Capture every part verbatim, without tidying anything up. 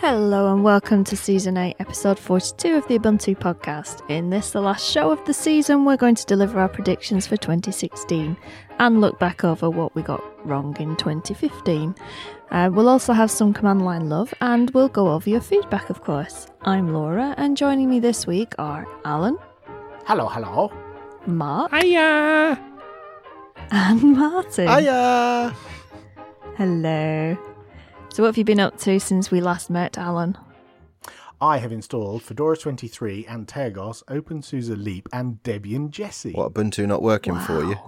Hello and welcome to Season eight, Episode forty-two of the Ubuntu Podcast. In this, the last show of the season, we're going to deliver our predictions for twenty sixteen and look back over what we got wrong in twenty fifteen. Uh, we'll also have some command line love and we'll go over your feedback, of course. I'm Laura, and joining me this week are Alan. Hello, hello. Mark. Hiya! And Martin. Hiya! Hello. So what have you been up to since we last met, Alan? I have installed Fedora twenty-three and Tergos, OpenSUSE Leap and Debian Jessie. What, Ubuntu not working Wow. for you?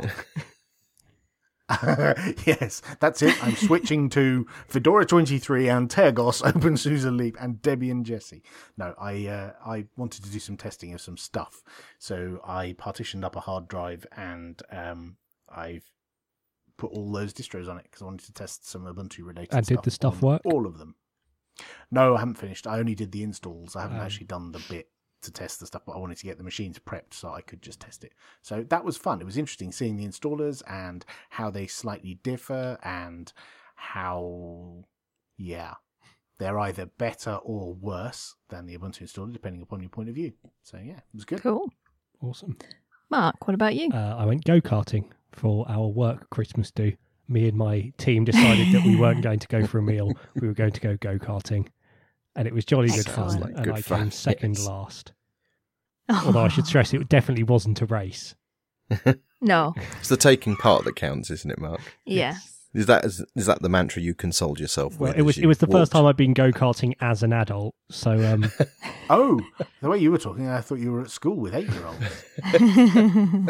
Yes, that's it. I'm switching to Fedora twenty-three and Tergos, OpenSUSE Leap and Debian Jessie. No, I uh, I wanted to do some testing of some stuff. So I partitioned up a hard drive and um, I've put all those distros on it because I wanted to test some Ubuntu related And stuff. did the stuff on work? All of them. No, I haven't finished. I only did the installs. I haven't Um. actually done the bit to test the stuff, but I wanted to get the machines prepped so I could just test it. So that was fun. It was interesting seeing the installers and how they slightly differ and how, yeah, they're either better or worse than the Ubuntu installer, depending upon your point of view. So yeah, it was good. Cool. Awesome. Mark, what about you? Uh, I went go-karting for our work Christmas do. Me and my team decided that we weren't going to go for a meal. We were going to go go-karting. And it was jolly good Excellent. fun. Like and good I fun, came second yes. last. Although I should stress it definitely wasn't a race. No. It's the taking part that counts, isn't it, Mark? Yeah. Is that is, is that the mantra you consoled yourself Well, with? it was as it you was the first walked? time I'd been go-karting as an adult. So um, Oh, the way you were talking, I thought you were at school with eight-year-olds.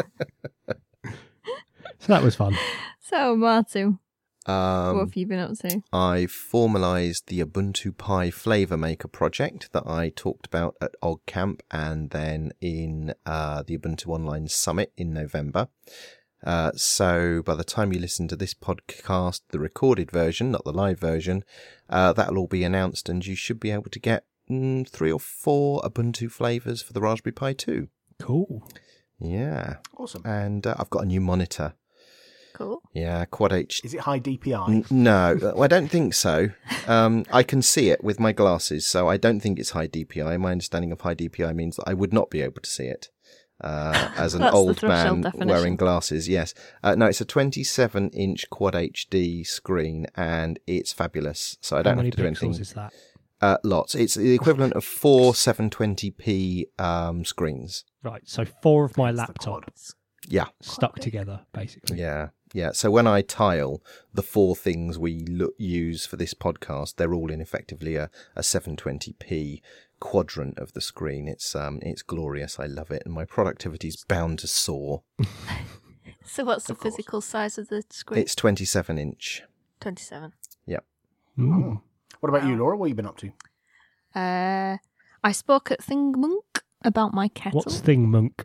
so that was fun. So, Martin, what Um, have you been up to? I formalised the Ubuntu Pi Flavour Maker project that I talked about at OggCamp and then in uh, the Ubuntu Online Summit in November. Uh, so by the time you listen to this podcast, the recorded version, not the live version, uh, that'll all be announced and you should be able to get mm, three or four Ubuntu flavours for the Raspberry Pi two. Cool. Yeah. Awesome. And uh, I've got a new monitor. Cool. Yeah, Quad H. Is it high D P I? N- no, uh, I don't think so. Um, I can see it with my glasses, so I don't think it's high D P I. My understanding of high D P I means that I would not be able to see it. Uh, as an That's the old threshold man definition. wearing glasses, yes. Uh, no, it's a twenty-seven inch Quad H D screen, and it's fabulous. So I How don't many have to do pixels anything. is that? Uh, lots. It's the equivalent of four seven twenty p um, screens. Right, so four of my That's the quad. laptops Yeah, stuck big. together, basically. yeah, yeah. So when I tile the four things we look, use for this podcast, they're all in effectively a, a seven twenty p quadrant of the screen. It's um, it's glorious. I love it, and my productivity's bound to soar. So what's the Of course. physical size of the screen? It's twenty-seven inch. twenty-seven. Ooh. What about you, Wow. Laura? What have you been up to? Uh, I spoke at ThingMonk about my kettle. What's ThingMonk?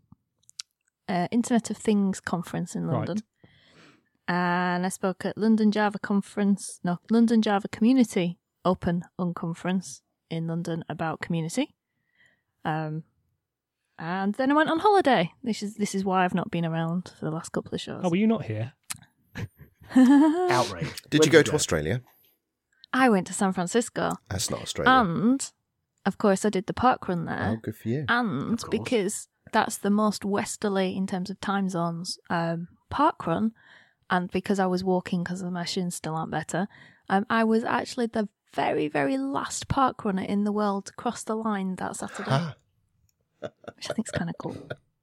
uh, Internet of Things conference in Right. London. And I spoke at London Java Conference, no, London Java Community Open Unconference in London about community. Um, and then I went on holiday. This is this is why I've not been around for the last couple of shows. Oh, were you not here? Outrage. Did Where you go to Australia? I went to San Francisco, That's not Australia. and of course I did the park run oh, there. good for you. And Of course. because that's the most westerly in terms of time zones um, park run, and because I was walking because my shins still aren't better, um, I was actually the very, very last park runner in the world to cross the line that Saturday, Ah, which I think is kind of cool.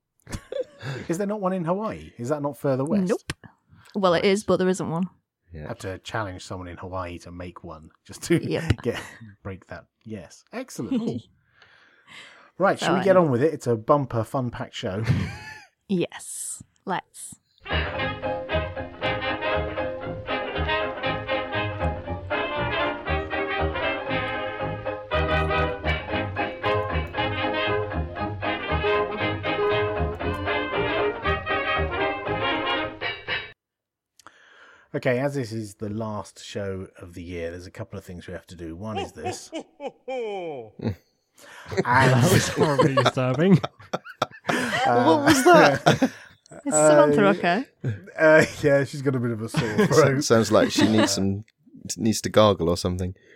Is there not one in Hawaii? Is that not further west? Nope. Well, it is, but there isn't one. I yeah. have to challenge someone in Hawaii to make one just to Yep. get break that. Yes, excellent. Right, shall Oh, we get I- on with it? It's a bumper, fun-packed show. Yes. Let's. Okay, as this is the last show of the year, there's a couple of things we have to do. One is this. That and was horribly disturbing. what was that? Is Samantha Uh, okay? uh, yeah, she's got a bit of a sore throat. Sounds like she needs some needs to gargle or something.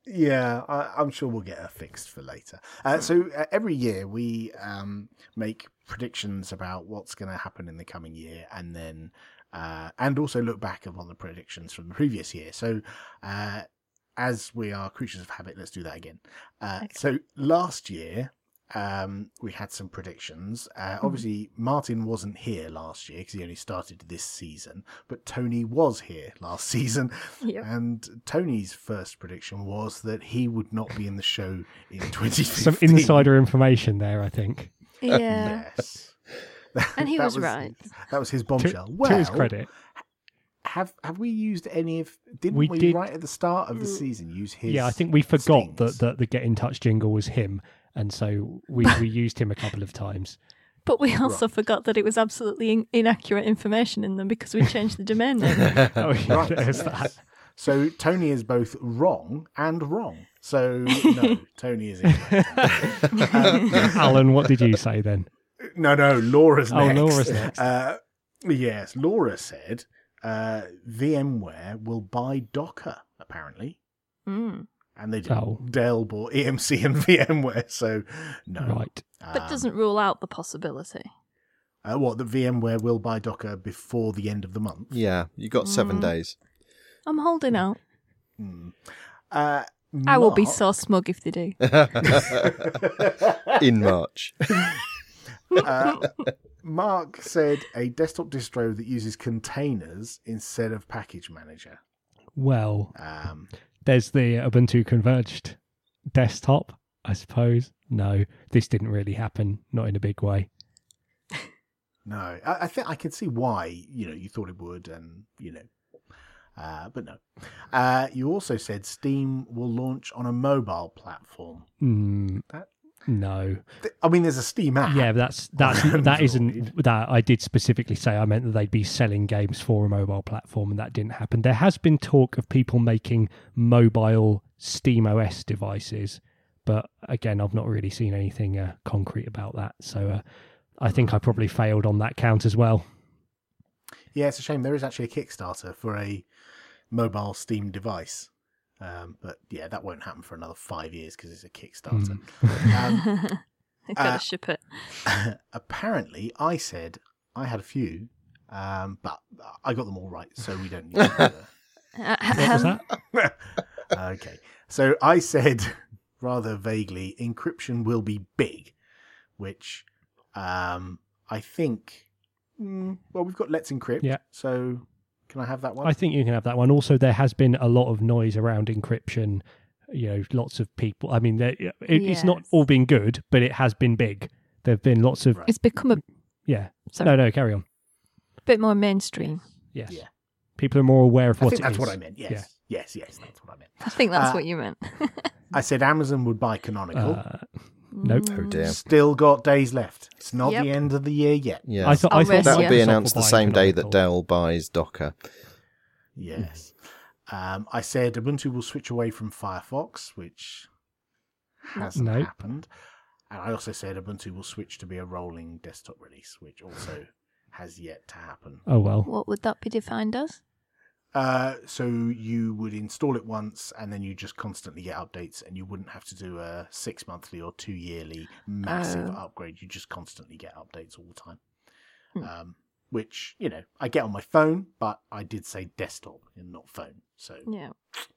Yeah, I, I'm sure we'll get her fixed for later. Uh, so uh, every year we um, make predictions about what's going to happen in the coming year, and then uh, and also look back upon the predictions from the previous year. So uh, as we are creatures of habit, let's do that again. Uh, Okay. So last year um, we had some predictions. Uh, obviously, Martin wasn't here last year because he only started this season, but Tony was here last season. Yep. And Tony's first prediction was that he would not be in the show in twenty fifteen. Some insider information there, I think. Yeah. Yes. And he That was right. That was his To, bombshell. to well, his credit. have have we used any of? Didn't We we, did- right at the start of the season use his? Yeah, I think we forgot that, stings? that the Get in Touch jingle was him. And so we, we used him a couple of times. But we also forgot that it was absolutely in- inaccurate information in them because we changed the domain name. Oh, yeah, Right. there's that. So Tony is both wrong and wrong. So no, Tony is incorrect. Um, Alan, what did you say then? No, no, Laura's Oh, next. Laura's next. Uh, yes, Laura said uh, VMware will buy Docker, apparently. Mm. And they did. Oh. Dell bought E M C and VMware, so no. Right. But Um, doesn't rule out the possibility. Uh, what, that VMware will buy Docker before the end of the month? Yeah, you got seven Mm. days. I'm holding out. Hmm. Uh, I will be Mark- so smug if they do. In March. uh, Mark said a desktop distro that uses containers instead of package manager. Well, Um, there's the Ubuntu Converged desktop, I suppose. No, this didn't really happen, not in a big way. no, I, I think I can see why, you know, you thought it would, and, you know, uh, but no. Uh, you also said Steam will launch on a mobile platform. Mm, That- no. Th- I mean, there's a Steam app. Yeah, that's that's on that Android. isn't that I did specifically say I meant that they'd be selling games for a mobile platform, and that didn't happen. There has been talk of people making mobile SteamOS devices, but again, I've not really seen anything uh, concrete about that. So uh, I think I probably failed on that count as well. Yeah, it's a shame. There is actually a Kickstarter for a mobile Steam device. Um, but yeah, that won't happen for another five years because it's a Kickstarter. Um, I gotta uh, ship it. apparently, I said I had a few, um, but I got them all right, so we don't need to. Uh, What was um, that? Okay, so I said rather vaguely, encryption will be big, which um, I think. Mm, well, we've got Let's Encrypt. Yeah. So can I have that one? I think you can have that one. Also, there has been a lot of noise around encryption. You know, lots of people. I mean, there- it, it's not Yes. all been good, but it has been big. There have been lots of Right. It's become a yeah. sorry, No, no, carry on. bit more mainstream. Yes. Yeah. People are more aware of I what think it that's is. what I meant. Yes. Yeah. Yes, yes, that's what I meant. I think that's Uh, what you meant. I said Amazon would buy Canonical. Uh, nope. Oh dear. Still got days left. It's not Yep. the end of the year yet. Yeah. I thought I'll I thought risk that you. will be Yeah. announced the Microsoft same day that Canonical. Dell buys Docker. Yes. Um, I said Ubuntu will switch away from Firefox, which hasn't No. happened. And I also said Ubuntu will switch to be a rolling desktop release, which also has yet to happen. Oh well. What would that be defined as? Uh, so you would install it once, and then you just constantly get updates, and you wouldn't have to do a six monthly or two yearly massive Oh. upgrade. You just constantly get updates all the time. Hmm. Um, which you know I get on my phone, but I did say desktop and not phone. So Yeah.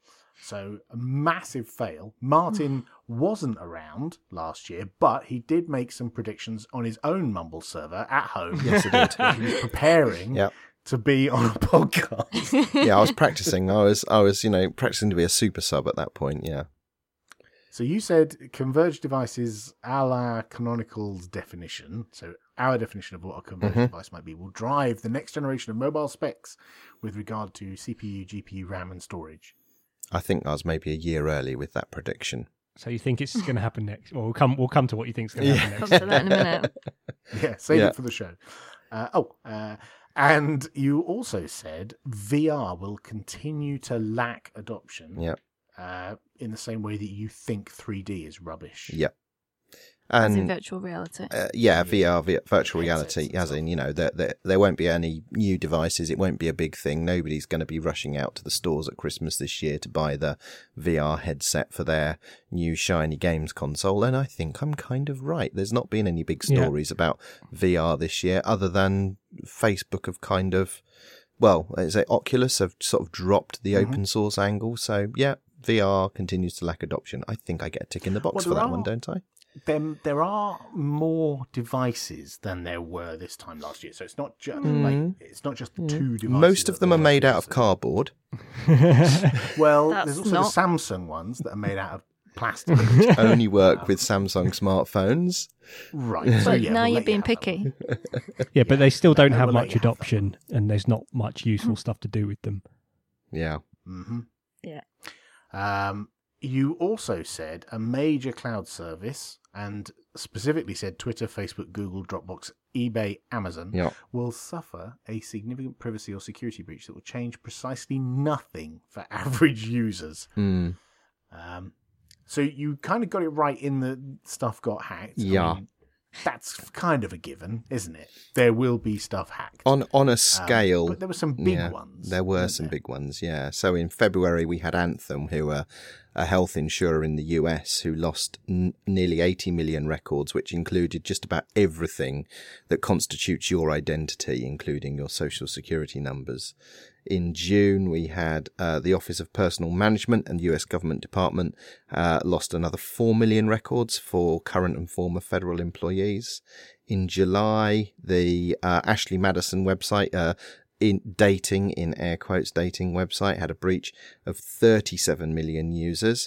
so a massive fail. Martin wasn't around last year, but he did make some predictions on his own Mumble server at home. Yes, I did. where he was preparing Yep. to be on a podcast. Yeah, I was practicing. I was, I was, you know, practicing to be a super sub at that point. Yeah. So you said converged devices, a la Canonical's definition, so our definition of what a converged Mhm. device might be, will drive the next generation of mobile specs with regard to C P U, G P U, RAM, and storage. I think I was maybe a year early with that prediction. So you think it's going to happen next? Well, we'll come. We'll come to what you think is going to happen Come next. to that in a minute. Yeah, save Yeah. it for the show. Uh, oh, uh, and you also said V R will continue to lack adoption Yep. uh, in the same way that you think three D is rubbish. Yep. As in And virtual reality. uh, yeah, V R, v- virtual reality, as in, you know, there, there, there won't be any new devices. It won't be a big thing. Nobody's going to be rushing out to the stores at Christmas this year to buy the V R headset for their new shiny games console. And I think I'm kind of right. There's not been any big stories yeah. about V R this year, other than Facebook have kind of, well, is it Oculus have sort of dropped the mm-hmm. open source angle. So yeah, V R continues to lack adoption. I think I get a tick in the box well, for that are... one, don't I? There, there are more devices than there were this time last year, so it's not just Mm. like it's not just two devices. Most of them are made out of cardboard. Well, That's there's also not- the Samsung ones that are made out of plastic. Which only work with Samsung smartphones. Right. So, But yeah, now we'll you're let being you have that picky. Yeah, yeah, but they still don't no, have we'll let much you have that adoption, and there's not much useful stuff to do with them. Yeah. Mm-hmm. Yeah. Um, you also said a major cloud service, and specifically said Twitter, Facebook, Google, Dropbox, eBay, Amazon, Yeah. will suffer a significant privacy or security breach that will change precisely nothing for average users. Mm. Um, so you kind of got it right in the stuff got hacked. I Yeah. mean, that's kind of a given, isn't it? There will be stuff hacked. On on a scale, Um, but there were some big yeah, ones. There were weren't some there? big ones, yeah. So in February we had Anthem, who are a health insurer in the U S, who lost n- nearly eighty million records, which included just about everything that constitutes your identity, including your social security numbers. In June, we had uh, the Office of Personal Management and U S Government Department uh, lost another four million records for current and former federal employees. In July, the uh, Ashley Madison website, uh, in dating, in air quotes, dating website, had a breach of thirty-seven million users.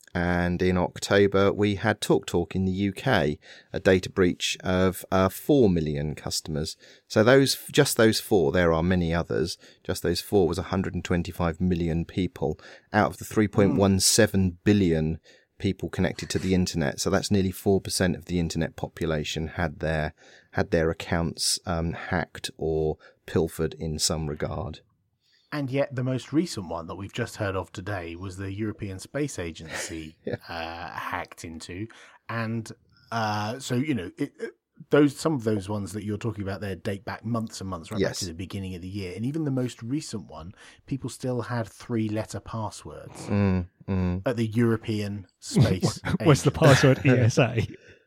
And in October, we had TalkTalk in the U K, a data breach of uh, four million customers. So those, just those four, there are many others, just those four was one hundred twenty-five million people out of the three point one seven billion people connected to the internet. So that's nearly four percent of the internet population had their, had their accounts um, hacked or pilfered in some regard. And yet the most recent one that we've just heard of today was the European Space Agency Yeah. uh, hacked into. And uh, so, you know, it, it- those some of those ones that you're talking about there date back months and months, right back Yes. to the beginning of the year. And even the most recent one, people still had three-letter passwords Mm, mm. at the European Space What's the Agency. password? E S A.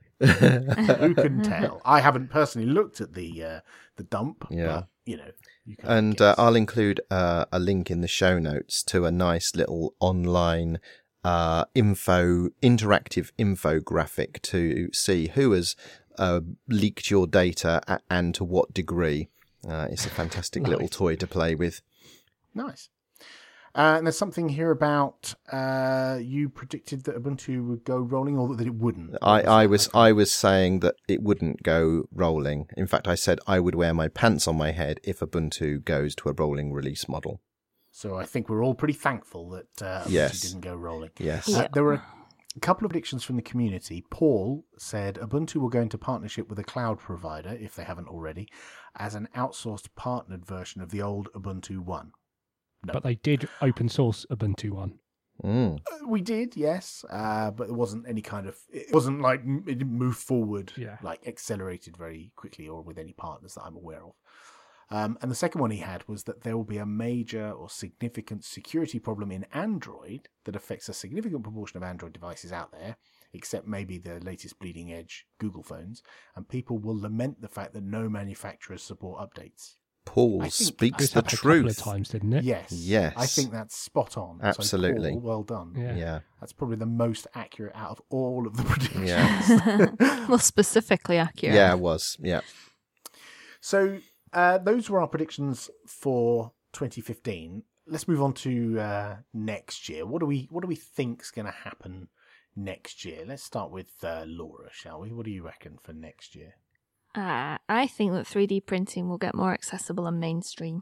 Who can tell? I haven't personally looked at the uh, the dump, Yeah. but, you know. You can And uh, guess. I'll include uh, a link in the show notes to a nice little online uh, info, interactive infographic to see who has uh, leaked your data a- and to what degree. Uh, it's a fantastic little Nice. toy to play with. Nice. Uh, and there's something here about uh, you predicted that Ubuntu would go rolling, or that it wouldn't. I, I that? was I was saying that it wouldn't go rolling. In fact, I said I would wear my pants on my head if Ubuntu goes to a rolling release model. So I think we're all pretty thankful that uh, Ubuntu Yes. didn't go rolling. Yes. Yeah. Uh, there were a couple of predictions from the community. Paul said Ubuntu will go into partnership with a cloud provider, if they haven't already, as an outsourced partnered version of the old Ubuntu One. No. But they did open source Ubuntu one. Mm. Uh, We did, yes, uh, but there wasn't any kind of. It wasn't like m- it didn't move forward, Yeah. like accelerated very quickly, or with any partners that I'm aware of. Um, and the second one he had was that there will be a major or significant security problem in Android that affects a significant proportion of Android devices out there, except maybe the latest bleeding edge Google phones, and people will lament the fact that no manufacturers support updates. Paul I think speaks This the happened a couple of truth. times, didn't it? Yes, Yes. I think that's spot on. So, Absolutely. Paul, well done. Yeah. Yeah. That's probably the most accurate out of all of the predictions. Yeah. Well, specifically accurate. Yeah, it was. Yeah. So uh, those were our predictions for twenty fifteen. Let's move on to uh, next year. What do we What do we think's going to happen next year? Let's start with uh, Laura, shall we? What do you reckon for next year? Uh, I think that three D printing will get more accessible and mainstream.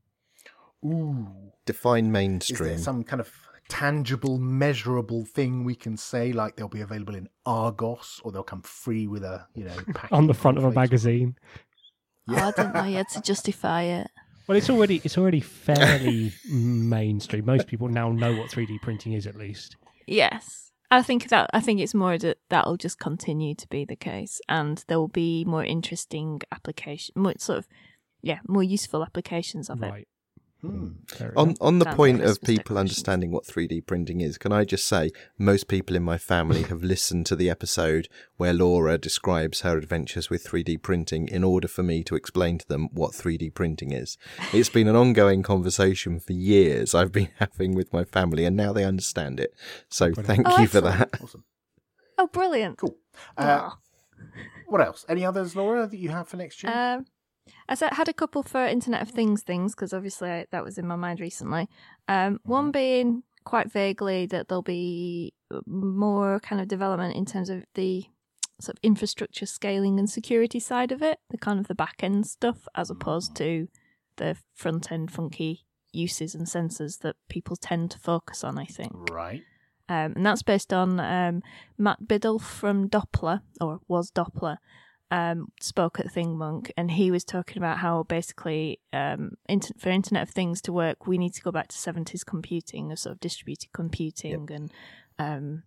Ooh, Define is mainstream. there some kind of tangible, measurable thing we can say, like they'll be available in Argos, or they'll come free with a you know packet On the front of a cornflakes? magazine. Oh, I don't know yet to justify it. Well, it's already it's already fairly mainstream. Most people now know what three D printing is, at least. Yes. I think that I think it's more that that'll just continue to be the case, and there will be more interesting application, more sort of, yeah, more useful applications of it. Right. Hmm. On on the Sounds point like of Christmas people decorations. understanding what three D printing is, can I just say most people in my family have listened to the episode where Laura describes her adventures with three D printing in order for me to explain to them what three D printing is. It's been an ongoing conversation for years I've been having with my family, and now they understand it. So thank Oh, you for excellent. that. Awesome. Oh, brilliant! Cool. Uh, Oh. what else? Any others, Laura, that you have for next year? Um, I said, had a couple for Internet of Things things because obviously I, that was in my mind recently. Um, one being quite vaguely that there'll be more kind of development in terms of the sort of infrastructure scaling and security side of it, the kind of the back end stuff, as opposed to the front end funky uses and sensors that people tend to focus on, I think. Right. Um, and that's based on um, Matt Biddle from Doppler, or was Doppler, um, spoke at ThingMonk, and he was talking about how basically um, inter- for Internet of Things to work, we need to go back to seventies computing, of sort of distributed computing, Yep. and um,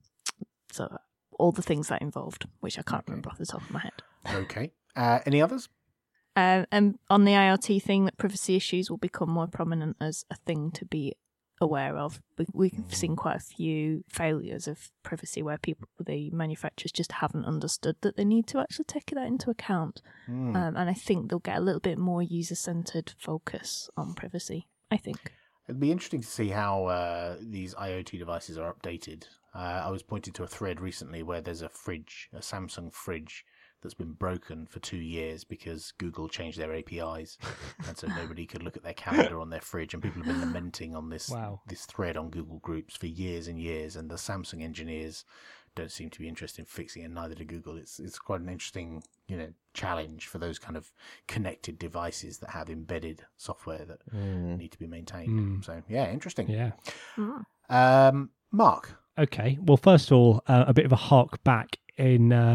so all the things that involved, which I can't Okay. remember off the top of my head. Okay. Uh, any others? Um, and on the IoT thing, that privacy issues will become more prominent as a thing to be aware of. We, we've seen quite a few failures of privacy where people, the manufacturers, just haven't understood that they need to actually take that into account. Hmm. Um, and I think they'll get a little bit more user-centered focus on privacy, I think. It'd be interesting to see how uh, these IoT devices are updated. Uh, I was pointed to a thread recently where there's a fridge, a Samsung fridge, that's been broken for two years because Google changed their A P Is, and so nobody could look at their calendar on their fridge. And people have been lamenting on this Wow. this thread on Google Groups for years and years. And the Samsung engineers don't seem to be interested in fixing it, and neither do Google. It's it's quite an interesting, you know, challenge for those kind of connected devices that have embedded software that Mm. need to be maintained. Mm. So yeah, interesting. Yeah. Mm. Um, Mark. Okay. Well, first of all, uh, a bit of a hark back in uh,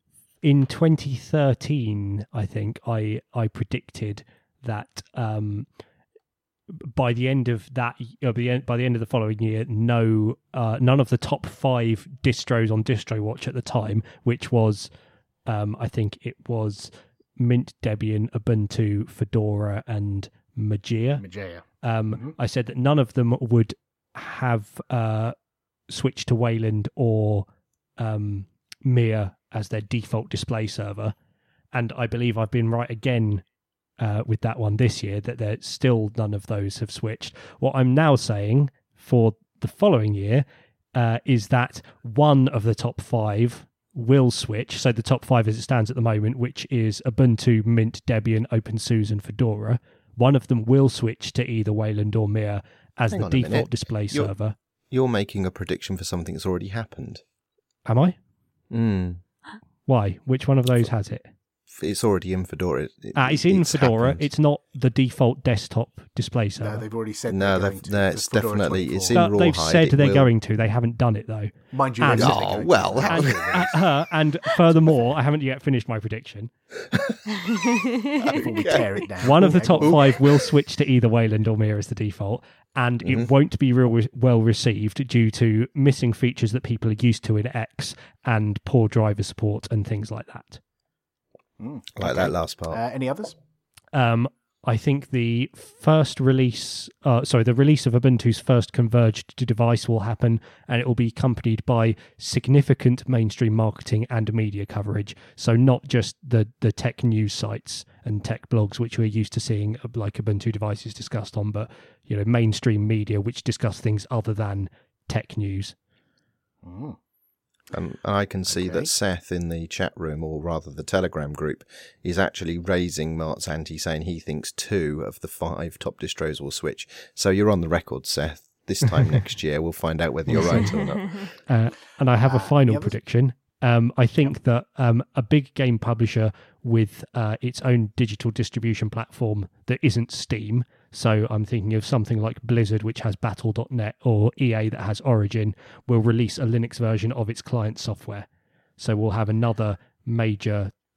in twenty thirteen. I think I I predicted that um, by the end of that, uh, the end, by the end of the following year, no, uh, none of the top five distros on DistroWatch at the time, which was, um, I think it was Mint, Debian, Ubuntu, Fedora, and Mageia. Mageia. Um, Mhm. I said that none of them would have uh, switched to Wayland or um, Mia as their default display server, and I believe I've been right again uh, with that one this year, that there still none of those have switched. What I'm now saying for the following year uh, is that one of the top five will switch. So the top five as it stands at the moment, which is Ubuntu, Mint, Debian, OpenSUSE, and Fedora, one of them will switch to either Wayland or Mia as Hang the on a minute. default display You're- server. You're making a prediction for something that's already happened. Am I? Mm. Why? Which one of those has it? It's already in Fedora. It- Ah, it's in Fedora. happened. It's not the default desktop display No, server. they've already said No, they're they've- going to. no, The it's Fedora definitely- twenty-four. it's in Uh, Rawhide, they've said it they're will- going to. They haven't done it though. Mind you, And- they said they're Oh, going to. well, They haven't And, released. uh, and furthermore, I haven't yet finished my prediction. Before we tear it down. One of the Okay. top five will switch to either Wayland or Mia as the default, and Mhm. it won't be real well received due to missing features that people are used to in X and poor driver support and things like that. Mm, like okay. that last part. Uh, any others? Um, I think the first release, uh, sorry, the release of Ubuntu's first converged device will happen, and it will be accompanied by significant mainstream marketing and media coverage. So not just the the tech news sites and tech blogs, which we're used to seeing, uh, like Ubuntu devices discussed on, but you know, mainstream media which discuss things other than tech news. Mm. And I can see Okay. that Seth in the chat room, or rather the Telegram group, is actually raising Mark's ante, saying he thinks two of the five top distros will switch. So you're on the record, Seth. This time next year, we'll find out whether you're right or not. Uh, and I have a Uh, final any others? prediction. Um, I think that um, a big game publisher with uh, its own digital distribution platform that isn't Steam, so I'm thinking of something like Blizzard, which has Battle dot net, or E A that has Origin, will release a Linux version of its client software. So we'll have another major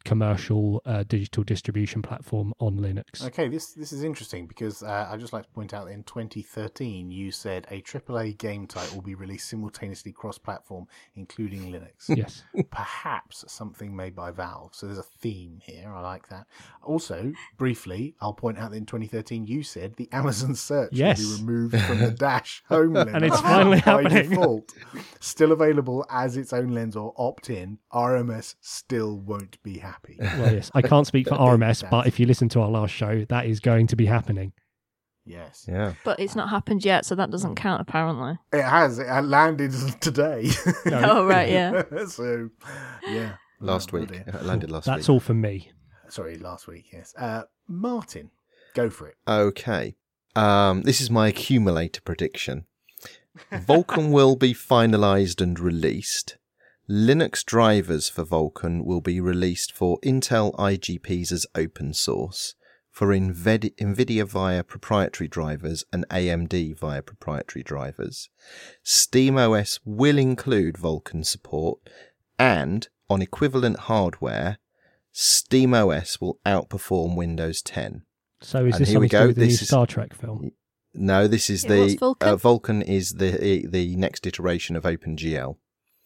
commercial uh, digital distribution platform on Linux. Okay, this this is interesting because uh, I'd just like to point out that in twenty thirteen you said a triple A game title will be released simultaneously cross-platform, including Linux. Yes. Perhaps something made by Valve. So there's a theme here. I like that. Also, briefly, I'll point out that in twenty thirteen you said the Amazon search Yes. will be removed from the Dash home lens. And it's finally by happening. default. Still available as its own lens or opt-in. R M S still won't be happy. Well, yes. I can't speak for I R M think S, that's- but if you listen to our last show, that is going to be happening. Yes. Yeah. But it's not happened yet, so that doesn't count, apparently. It has. It landed today. Oh, right, yeah. So, yeah. Last Oh, week. dear. It landed last That's week. all from me. Sorry, last week, yes. Uh, Martin, go for it. Okay. Um, this is my accumulator prediction. Vulkan will be finalized and released. Linux drivers for Vulkan will be released for Intel I G Ps as open source, for Nvid- NVIDIA via proprietary drivers and A M D via proprietary drivers. SteamOS will include Vulkan support, and on equivalent hardware, SteamOS will outperform Windows ten. So is And this here we something to do go. with the new This is- Star Trek film? No, this is Yeah, the what's Vulkan? Uh, Vulkan is the the next iteration of OpenGL,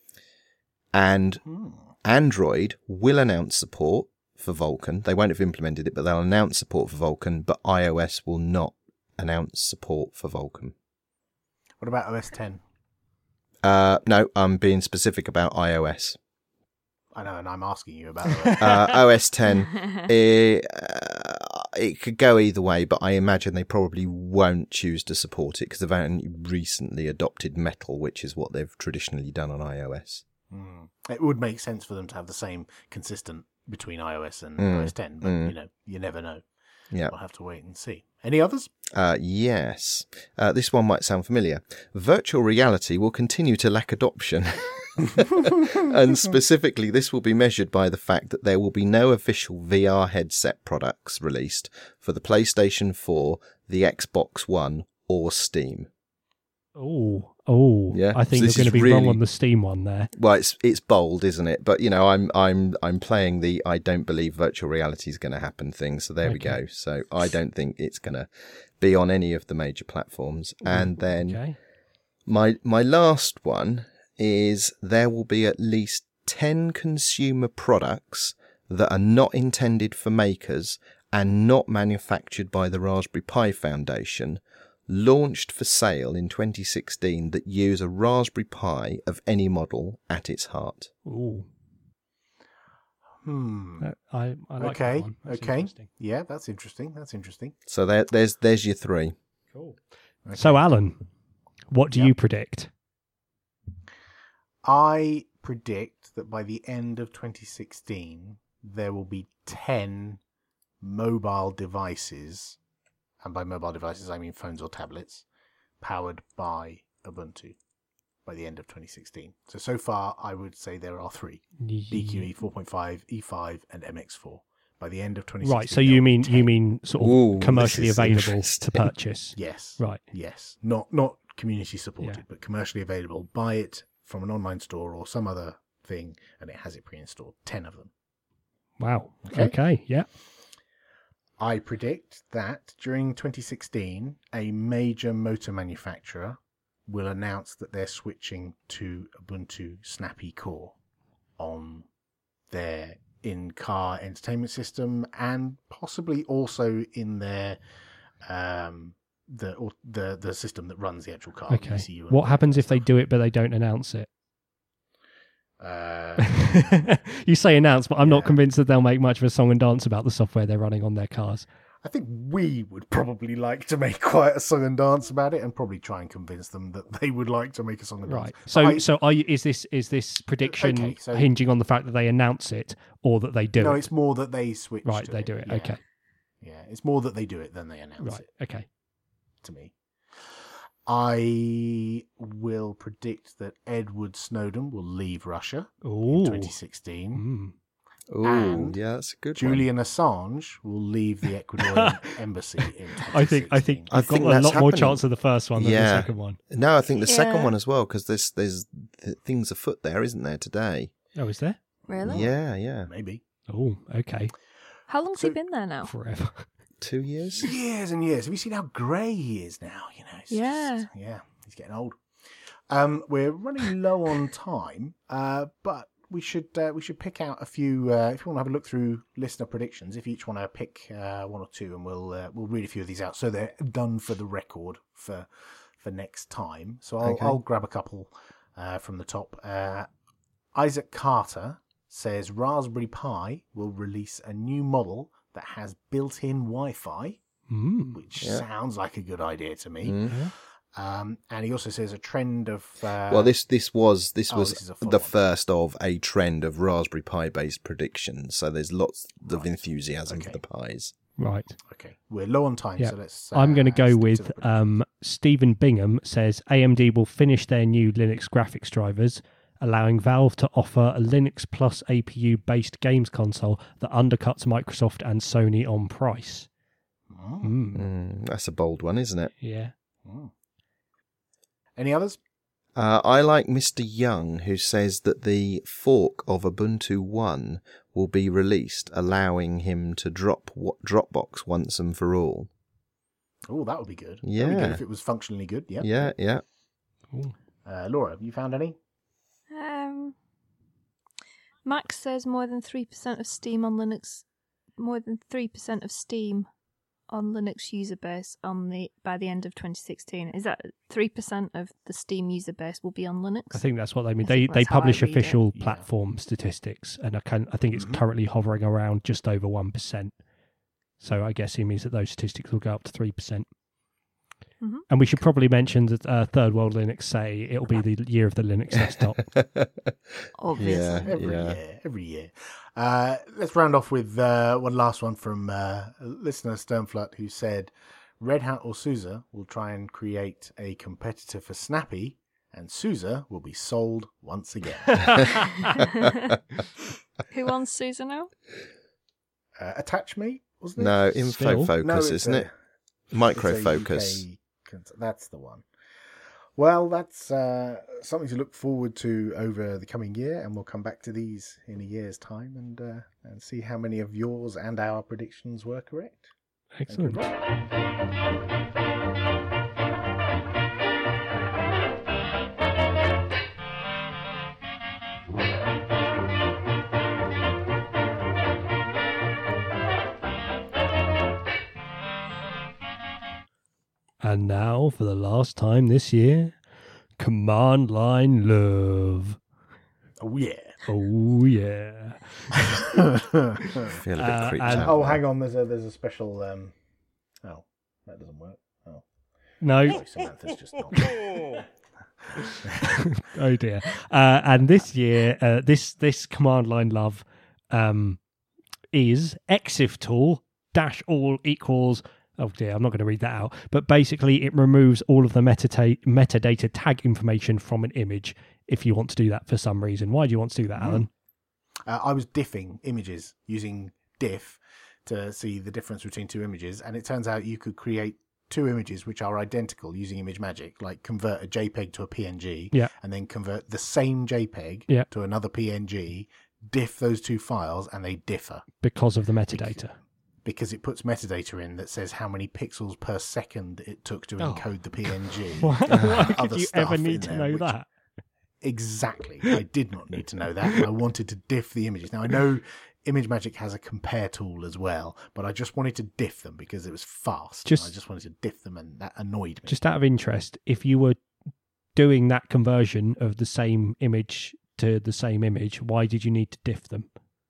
and Hmm. Android will announce support for Vulkan. They won't have implemented it, but they'll announce support for Vulkan. But iOS will not announce support for Vulkan. What about O S ten? Uh, no, I'm being specific about iOS. I know, and I'm asking you about O S ten. Uh, O S ten, it, uh, it could go either way, but I imagine they probably won't choose to support it because they've only recently adopted Metal, which is what they've traditionally done on iOS. Hmm. It would make sense for them to have the same consistent between iOS and Mm. O S ten, but, Mm. you know, you never know. Yeah. We'll have to wait and see. Any others? Uh, yes. Uh, this one might sound familiar. Virtual reality will continue to lack adoption. And specifically, this will be measured by the fact that there will be no official V R headset products released for the PlayStation four, the Xbox One, or Steam. Oh, oh! Yeah, I think so you're this going to is be really- wrong on the Steam one there. Well, it's it's bold, isn't it? But you know, I'm I'm I'm playing the I don't believe virtual reality is going to happen thing. So there we Okay. go. So I don't think it's going to be on any of the major platforms. And then Okay. My my last one is there will be at least ten consumer products that are not intended for makers and not manufactured by the Raspberry Pi Foundation, launched for sale in twenty sixteen that use a Raspberry Pi of any model at its heart. Ooh, Hmm. that- I, I like okay. that one. That's Okay. interesting. Yeah, that's interesting. That's interesting. So there, there's there's your three. Cool. Okay. So, Alan, what do Yep. you predict? I predict that by the end of twenty sixteen, there will be ten mobile devices, and by mobile devices I mean phones or tablets, powered by Ubuntu by the end of twenty sixteen. So, so far, I would say there are three: D Q E four point five, E five, and M X four. By the end of twenty sixteen. Right. So there you will be mean ten. you mean sort of Ooh, commercially this is available to interesting. purchase? Yes. Right. Yes. Not not community supported, Yeah. but commercially available. Buy it from an online store or some other thing, and it has it pre-installed. Ten of them. Wow. Okay. Okay. Yeah. I predict that during twenty sixteen, a major motor manufacturer will announce that they're switching to Ubuntu Snappy Core on their in-car entertainment system, and possibly also in their um, the or the the system that runs the actual car. Okay. E C U and What all happens that if they stuff. do it but they don't announce it? Uh, You say announce, but I'm not Yeah. convinced that they'll make much of a song and dance about the software they're running on their cars. I think we would probably like to make quite a song and dance about it, and probably try and convince them that they would like to make a song and dance. Right. So, I- so are you, is this is this prediction Okay, so- hinging on the fact that they announce it or that they do no, it? it's more that they switch. Right, to they do it. Yeah. Okay. Yeah, it's more that they do it than they announce Right. it. Okay. To me, I will predict that Edward Snowden will leave Russia Ooh. in twenty sixteen. Mm. Ooh, And yeah, that's a good Julian Assange will leave the Ecuadorian embassy in twenty sixteen. I think I think I you've think got a that's lot more happening. chance of the first one than Yeah. the second one. one. No, I think the second Yeah. one as well, because there's there's th- things afoot there, isn't there today? Oh, is there? Really? Yeah, yeah. maybe. Oh, okay. How long's So- he been there now? Forever. Two years? Years and years. Have you seen how grey he is now? You know, it's Yeah. just- yeah, he's getting old. Um, we're running low on time, uh, but we should uh, we should pick out a few. Uh, if you want to have a look through listener predictions, if you each want to pick uh, one or two, and we'll uh, we'll read a few of these out so they're done for the record for for next time. So I'll, Okay. I'll grab a couple uh, from the top. Uh, Isaac Carter says Raspberry Pi will release a new model that has built-in Wi-Fi, Mm. which Yeah. sounds like a good idea to me. Mm. Um, and he also says a trend of. Uh, Well, this this was this oh, was this is a full the one. first of a trend of Raspberry Pi based predictions. So there's lots of enthusiasm for Okay. the pies. Right. Okay, we're low on time, Yeah. so let's. I'm going to uh, go stick to with the predictions. um, Stephen Bingham says A M D will finish their new Linux graphics drivers, allowing Valve to offer a Linux plus A P U based games console that undercuts Microsoft and Sony on price. Oh, Mm. Mm, that's a bold one, isn't it? Yeah. oh. Any others? Uh, I like Mister Young, who says that the fork of Ubuntu One will be released, allowing him to drop wa- Dropbox once and for all. Oh, that would be good. That'd be Yeah. good if it was functionally good. Yeah. Yeah, yeah. Ooh. Uh, Laura, have you found any? Um, Max says more than three percent of Steam on Linux, more than three percent of Steam on Linux user base on the by the end of twenty sixteen. Is that three percent of the Steam user base will be on Linux? I think that's what they mean. I They think they that's how I publish read it. official Yeah. platform statistics, and I can I think it's Mhm. currently hovering around just over one percent. So I guess it means that those statistics will go up to three percent. Mhm. And we should probably mention that uh, Third World Linux say it'll be the year of the Linux desktop. Obviously. Yeah. Every year, every year. Uh, let's round off with uh, one last one from uh, listener Sternflut, who said Red Hat or SUSE will try and create a competitor for Snappy, and SUSE will be sold once again. Who owns Susan now? uh, Attach Me, wasn't it? No, Still? info focus, No, it's isn't a- it? Micro It's a focus. U K cons- That's the one. Well, that's uh, something to look forward to over the coming year, and we'll come back to these in a year's time and uh, and see how many of yours and our predictions were correct. Thank you Excellent. very much. And now, for the last time this year, Command Line Love. Oh yeah. Oh, yeah. Feel a bit Uh, creeped and- out. Oh, there. hang on. There's a there's a special. Um... Oh, that doesn't work. Oh, No. sorry, Samantha's just not. Oh, dear. Uh, and this year, uh, this, this Command Line Love um, is exif tool dash all equals. Oh dear, I'm not going to read that out. But basically, it removes all of the metata- metadata tag information from an image if you want to do that for some reason. Why do you want to do that, Alan? Uh, I was diffing images using diff to see the difference between two images, and it turns out you could create two images which are identical using ImageMagick, like convert a JPEG to a P N G, Yeah. and then convert the same JPEG Yeah. to another P N G, diff those two files, and they differ Because of the metadata. because it puts metadata in that says how many pixels per second it took to Oh. encode the P N G. Why, why could other you stuff ever in need to there, know which- that? Exactly. I did not need to know that. And I wanted to diff the images. Now, I know ImageMagick has a compare tool as well, but I just wanted to diff them because it was fast. Just- I just wanted to diff them, and that annoyed me. Just out of interest, if you were doing that conversion of the same image to the same image, why did you need to diff them?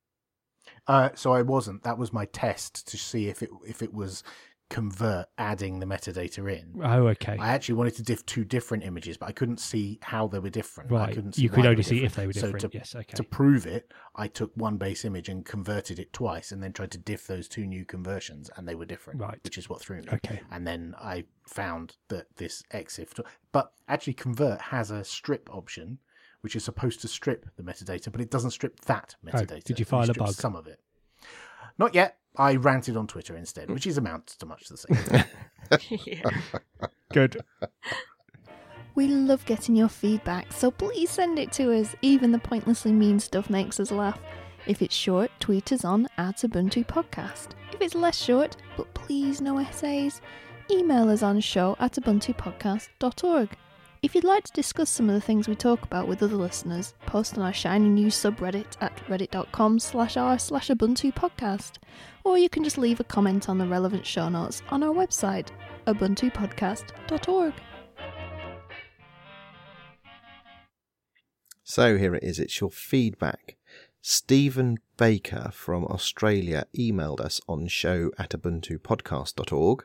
Uh, so I wasn't. That was my test to see if it if it was convert adding the metadata in. Oh, okay. I actually wanted to diff two different images, but I couldn't see how they were different. I Right. couldn't see You why could they only were see if different. they were So different. to- Yes, okay. To prove it, I took one base image and converted it twice, and then tried to diff those two new conversions, and they were different. Right. Which is what threw me. Okay. And then I found that this exif, but actually convert has a strip option, which is supposed to strip the metadata, but it doesn't strip that metadata. Oh, did you It file a strips bug? Some of it. Not yet. I ranted on Twitter instead, which is amounts to much the same. Yeah. Good. We love getting your feedback, so please send it to us. Even the pointlessly mean stuff makes us laugh. If it's short, tweet us on at Ubuntu Podcast. If it's less short, but please no essays, email us on show at ubuntu podcast dot org. If you'd like to discuss some of the things we talk about with other listeners, post on our Shiny News subreddit at reddit.com slash r slash Ubuntu Podcast. Or you can just leave a comment on the relevant show notes on our website, ubuntu podcast dot org. So here it is, it's your feedback. Stephen Baker from Australia emailed us on show at ubuntu podcast dot org.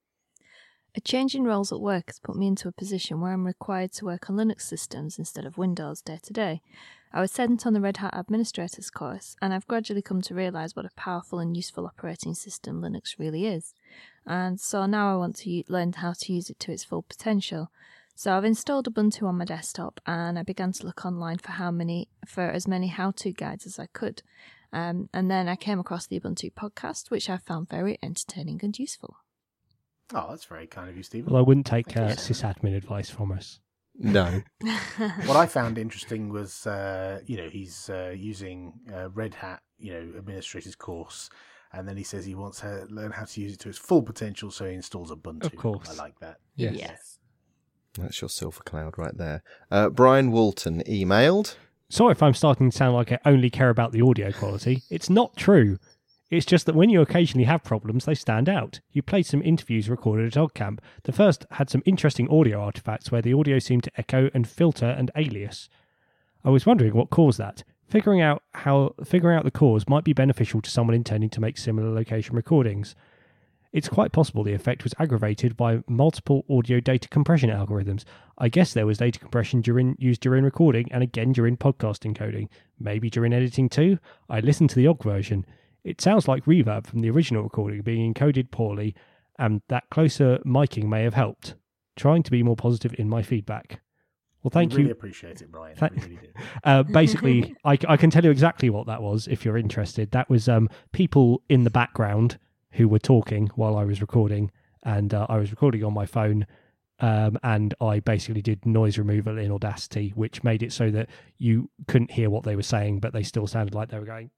A change in roles at work has put me into a position where I'm required to work on Linux systems instead of Windows day to day. I was sent on the Red Hat Administrators course, and I've gradually come to realise what a powerful and useful operating system Linux really is. And so now I want to u- learn how to use it to its full potential. So I've installed Ubuntu on my desktop, and I began to look online for how many, for as many how-to guides as I could. Um, and then I came across the Ubuntu podcast, which I found very entertaining and useful. Oh, that's very kind of you, Stephen. Well, I wouldn't take Thank uh, you. sysadmin advice from us. No. What I found interesting was, uh, you know, he's uh, using uh, Red Hat, you know, administrator's course, and then he says he wants to learn how to use it to its full potential, so he installs Ubuntu. Of course. I like that. Yes. Yes. That's your silver cloud right there. Uh, Brian Walton emailed. Sorry if I'm starting to sound like I only care about the audio quality. It's not true. It's just that when you occasionally have problems, they stand out. You played some interviews recorded at OggCamp. The first had some interesting audio artifacts where the audio seemed to echo and filter and alias. I was wondering what caused that. Figuring out how figuring out the cause might be beneficial to someone intending to make similar location recordings. It's quite possible the effect was aggravated by multiple audio data compression algorithms. I guess there was data compression during used during recording and again during podcast encoding. Maybe during editing too? I listened to the Ogg version. It sounds like reverb from the original recording being encoded poorly, and that closer miking may have helped. Trying to be more positive in my feedback. Well, thank we really you. appreciate it, Brian. Thank- we really do. Uh, basically, I, I can tell you exactly what that was if you're interested. That was um, people in the background who were talking while I was recording, and uh, I was recording on my phone, um, and I basically did noise removal in Audacity, which made it so that you couldn't hear what they were saying, but they still sounded like they were going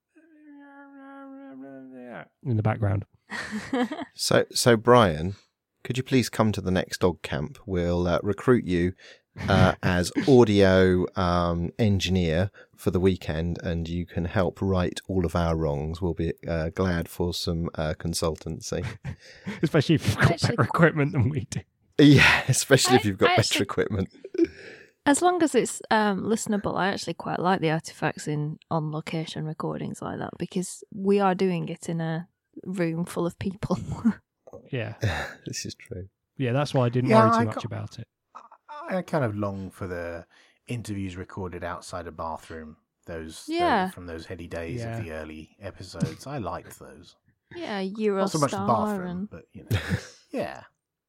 in the background. So, so Brian, could you please come to the next OggCamp? We'll uh, recruit you uh, as audio um, engineer for the weekend, and you can help right all of our wrongs. We'll be uh, glad for some uh, consultancy. Especially if you've got Actually- better equipment than we do. Yeah, especially if I- you've got I better actually- equipment. As long as it's um, listenable, I actually quite like the artifacts in on location recordings like that, because we are doing it in a room full of people. Yeah. This is true. Yeah, that's why I didn't Yeah, worry too I much got- about it. I, I kind of long for the interviews recorded outside a bathroom. Those, Yeah. those from those heady days Yeah. of the early episodes. I liked those. Yeah, Not so much the Eurostar bathroom, and but you know, yeah.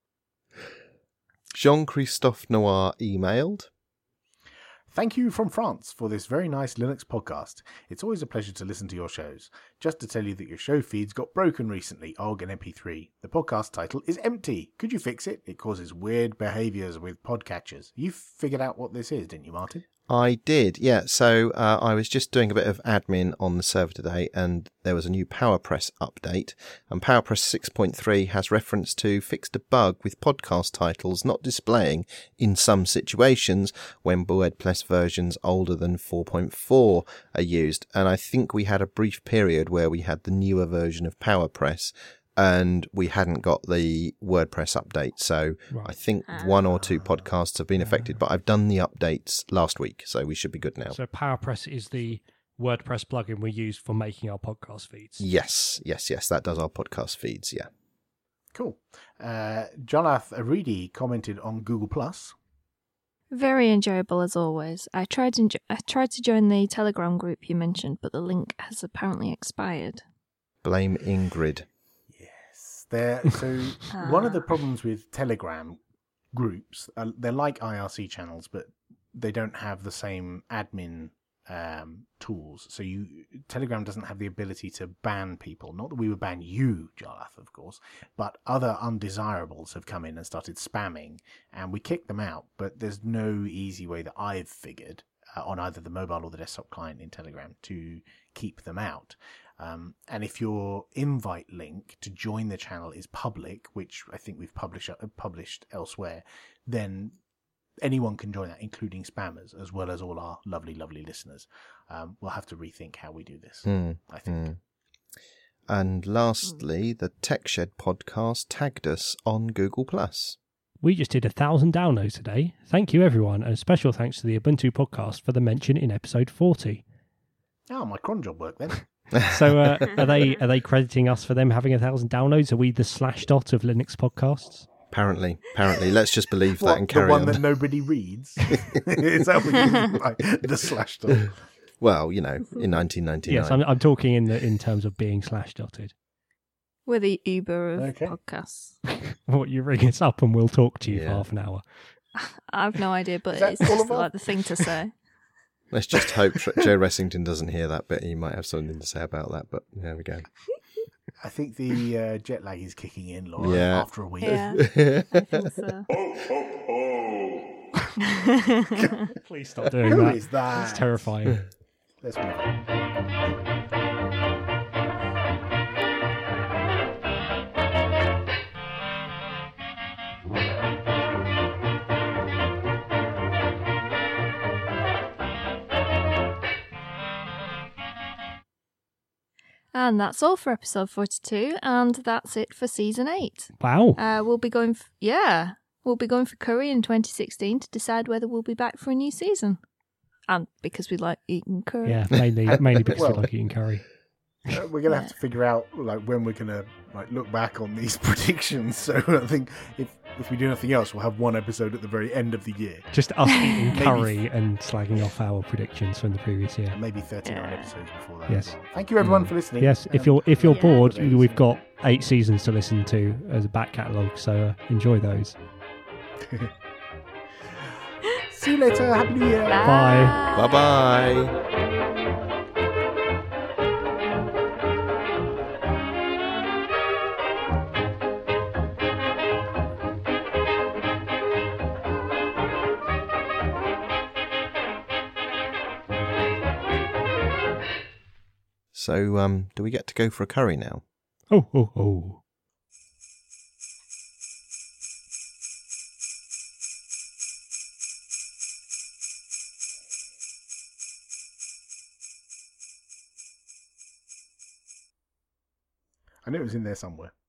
Jean-Christophe Noir emailed. Thank you from France for this very nice Linux podcast. It's always a pleasure to listen to your shows. Just to tell you that your show feeds got broken recently, Ogg and M P three. The podcast title is empty. Could you fix it? It causes weird behaviours with podcatchers. You figured out what this is, didn't you, Martin? I did, yeah. So uh, I was just doing a bit of admin on the server today, and there was a new PowerPress update. And PowerPress six point three has reference to fixed a bug with podcast titles not displaying in some situations when WordPress versions older than four point four are used. And I think we had a brief period where we had the newer version of PowerPress, and we hadn't got the WordPress update. So Right. I think one or two podcasts have been affected, but I've done the updates last week, so we should be good now. So PowerPress is the WordPress plugin we use for making our podcast feeds. Yes, yes, yes, that does our podcast feeds, yeah. Cool. Uh, Jonath Aridi commented on Google Plus. very enjoyable as always. I tried to I tried to join the Telegram group you mentioned, but the link has apparently expired. Blame Ingrid. Yes. They're, so one of the problems with Telegram groups, uh, they're like I R C channels, but they don't have the same admin um, tools. So you Telegram doesn't have the ability to ban people. Not that we would ban you, Jolath, of course, but other undesirables have come in and started spamming, and we kicked them out. But there's no easy way that I've figured uh, on either the mobile or the desktop client in Telegram to keep them out. Um, and if your invite link to join the channel is public, which I think we've published uh, published elsewhere, then anyone can join that, including spammers, as well as all our lovely, lovely listeners. Um, we'll have to rethink how we do this, Mm, I think. mm. And lastly, the TechShed podcast tagged us on Google Plus. We just did a thousand downloads today. Thank you, everyone, and special thanks to the Ubuntu podcast for the mention in episode forty. Oh, my cron job worked then. So, uh, are they are they crediting us for them having a thousand downloads? Are we the slash dot of Linux podcasts? Apparently, apparently. Let's just believe that What, and carry the one on. that nobody reads? Is that what you mean by the slash dot? Well, you know, in nineteen ninety-nine. Yes, I'm, I'm talking in the in terms of being slash dotted. We're the Uber of Okay. podcasts. What, you ring us up and we'll talk to you for Yeah. half an hour. I have no idea, but Is that it's all just of our- like the thing to say. Let's just hope Tr- Joe Ressington doesn't hear that bit. He might have something to say about that, but there we go. I think the uh, jet lag is kicking in, Laura, Yeah. after a week. Yeah, I think so. Please stop doing Who that. is that? It's terrifying. Let's move on. And that's all for episode forty-two, and that's it for season eight. Wow. Uh, we'll be going, f- yeah, we'll be going for curry in twenty sixteen to decide whether we'll be back for a new season. And because we like eating curry. Yeah, mainly mainly because Well- we like eating curry. Uh, we're gonna have to figure out like when we're gonna like look back on these predictions. So I think if if we do nothing else, we'll have one episode at the very end of the year, Just us eating Maybe- curry and slagging off our predictions from the previous year. and maybe thirty-nine Yeah. episode before that. Yes. as well. Thank you everyone for listening. Yes, if Um, you're if you're Yeah. bored, Amazing. we've got eight seasons to listen to as a back catalogue, so uh, enjoy those. See you later. Happy New Year. Bye. Bye-bye. So, um, do we get to go for a curry now? Oh, oh, oh. I knew it was in there somewhere.